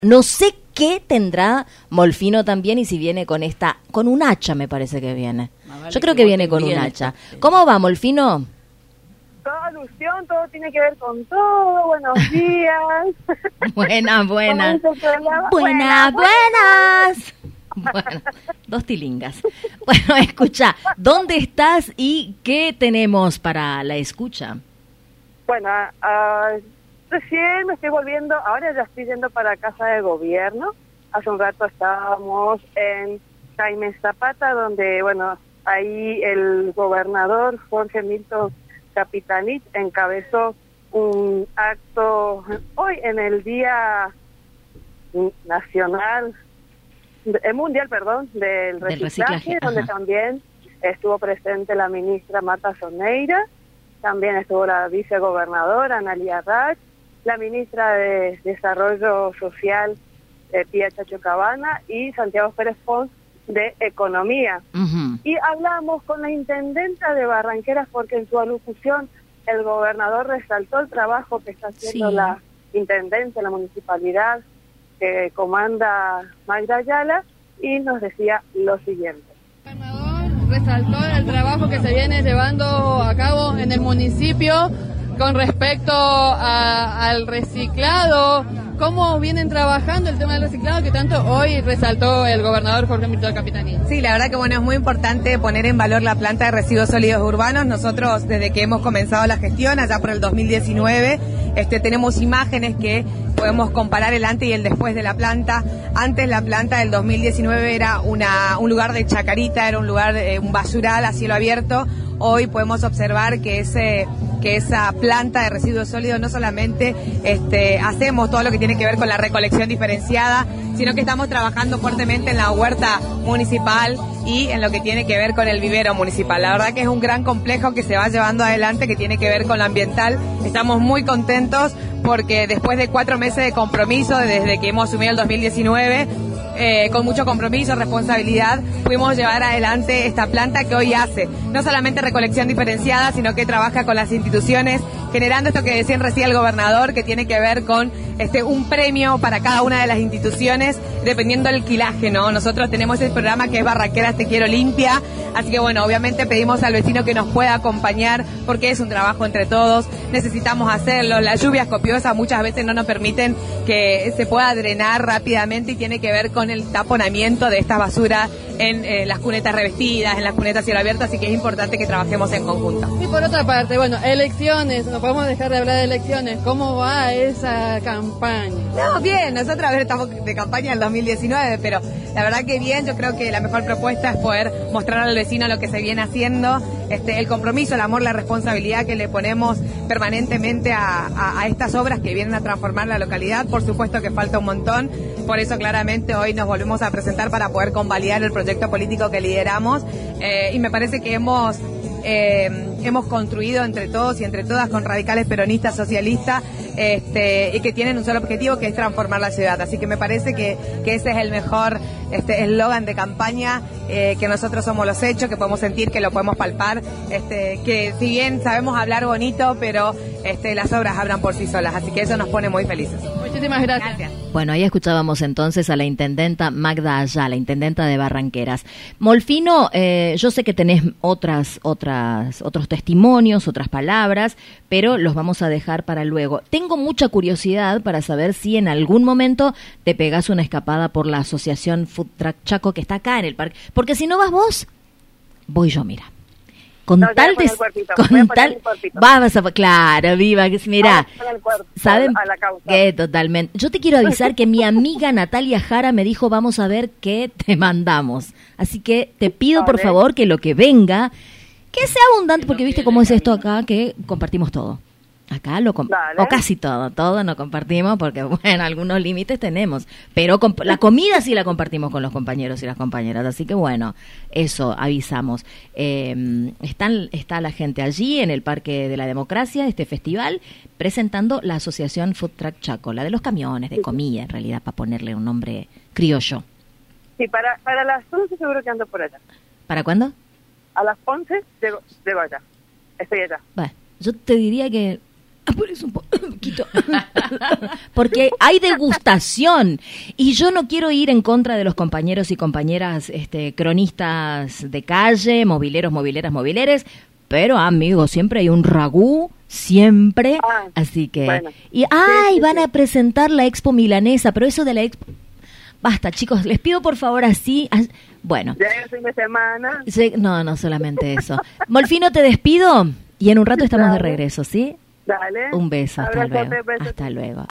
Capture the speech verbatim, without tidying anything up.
No sé qué tendrá Molfino también y si viene con esta, con un hacha me parece que viene. Vale, Yo creo que, que viene con un hacha. ¿Cómo va, Molfino? Toda alusión, todo tiene que ver con todo. Buenos días. Buenas, buenas. Buenas, buenas. Bueno, dos tilingas. Bueno, escucha, ¿dónde estás y qué tenemos para la escucha? Bueno, uh, recién me estoy volviendo, ahora ya estoy yendo para Casa de Gobierno. Hace un rato estábamos en Jaime Zapata, donde, bueno, ahí el gobernador Jorge Milton Capitanich encabezó un acto hoy en el Día Nacional, el Mundial, perdón, del reciclaje, del reciclaje donde también estuvo presente la ministra Marta Soneira, también estuvo la vicegobernadora Analia Rach, la ministra de Desarrollo Social eh, Pía Chacho Cabana y Santiago Pérez Pons de Economía. Uh-huh. Y hablamos con la intendenta de Barranqueras porque en su alocución el gobernador resaltó el trabajo que está haciendo sí. la intendencia, la municipalidad que comanda Magda Ayala, y nos decía lo siguiente. El gobernador resaltó el trabajo que se viene llevando a cabo en el municipio con respecto a, al reciclado. ¿Cómo vienen trabajando el tema del reciclado que tanto hoy resaltó el gobernador Jorge Milton Capitanich? Sí, la verdad que bueno, es muy importante poner en valor la planta de residuos sólidos urbanos. Nosotros, desde que hemos comenzado la gestión, allá por el dos mil diecinueve, este, tenemos imágenes que podemos comparar el antes y el después de la planta. Antes la planta del dos mil diecinueve era una, un lugar de chacarita, era un lugar, eh, un basural a cielo abierto. Hoy podemos observar que ese que esa planta de residuos sólidos no solamente este, hacemos todo lo que tiene que ver con la recolección diferenciada, sino que estamos trabajando fuertemente en la huerta municipal y en lo que tiene que ver con el vivero municipal. La verdad que es un gran complejo que se va llevando adelante, que tiene que ver con lo ambiental. Estamos muy contentos porque después de cuatro meses de compromiso, desde que hemos asumido el dos mil diecinueve, Eh, con mucho compromiso, responsabilidad, pudimos llevar adelante esta planta que hoy hace no solamente recolección diferenciada, sino que trabaja con las instituciones, generando esto que decía recién el gobernador, que tiene que ver con este un premio para cada una de las instituciones, dependiendo del quilaje, ¿no? Nosotros tenemos el programa que es Barranqueras Te Quiero Limpia, así que bueno, obviamente pedimos al vecino que nos pueda acompañar, porque es un trabajo entre todos, necesitamos hacerlo, las lluvias copiosas muchas veces no nos permiten que se pueda drenar rápidamente y tiene que ver con el taponamiento de esta basura en eh, las cunetas revestidas, en las cunetas cielo abierto, así que es importante que trabajemos en conjunto. Y por otra parte, bueno, elecciones, no podemos dejar de hablar de elecciones, ¿cómo va esa campaña? No, bien, nosotros a ver, estamos de campaña en el dos mil diecinueve, pero la verdad que bien, yo creo que la mejor propuesta es poder mostrar al vecino lo que se viene haciendo, este, el compromiso, el amor, la responsabilidad que le ponemos permanentemente a, a, a estas obras que vienen a transformar la localidad. Por supuesto que falta un montón, por eso claramente hoy nos volvemos a presentar para poder convalidar el proyecto político que lideramos, eh, y me parece que hemos eh, hemos construido entre todos y entre todas con radicales peronistas, socialistas, este, y que tienen un solo objetivo, que es transformar la ciudad. Así que me parece que, que ese es el mejor este eslogan de campaña, eh, que nosotros somos los hechos, que podemos sentir, que lo podemos palpar, este, que si bien sabemos hablar bonito, pero este, las obras hablan por sí solas, así que eso nos pone muy felices. Muchísimas gracias. Gracias. Bueno, ahí escuchábamos entonces a la intendenta Magda Ayala, la intendenta de Barranqueras. Molfino, eh, yo sé que tenés otras, otras, otros testimonios, otras palabras, pero los vamos a dejar para luego. Tengo mucha curiosidad para saber si en algún momento te pegás una escapada por la asociación Food Truck Chaco que está acá en el parque, porque si no vas vos, voy yo, mira. Con no, tal de con tal vamos a claro, viva, mira, saben que totalmente. Yo te quiero avisar que mi amiga Natalia Jara me dijo, vamos a ver qué te mandamos. Así que te pido, por favor, que lo que venga, que sea abundante, porque viste cómo es esto acá, que compartimos todo. Acá lo o casi todo, todo no compartimos porque, bueno, algunos límites tenemos, pero comp- la comida sí la compartimos con los compañeros y las compañeras, así que bueno, eso avisamos. Eh, están está la gente allí en el Parque de la Democracia, este festival, presentando la asociación Food Truck Chaco, la de los camiones de comida, en realidad, para ponerle un nombre criollo. Sí, para, para las once seguro que ando por allá. ¿Para cuándo? A las once debo, debo allá, estoy allá. Bueno, yo te diría que por eso un poquito. Porque hay degustación. Y yo no quiero ir en contra de los compañeros y compañeras este, cronistas de calle, mobileros, mobileras, mobileres. Pero, amigo, siempre hay un ragú. Siempre. Ah, así que. Bueno. Y, ¡ay! Sí, sí, van sí. a presentar la Expo Milanesa. Pero eso de la Expo. Basta, chicos, les pido por favor así. Bueno. Ya el fin de semana. No, no solamente eso. Molfino, te despido y en un rato estamos Dale. de regreso, ¿sí? Dale. Un beso, hasta Abrazo, luego. beso. Hasta luego.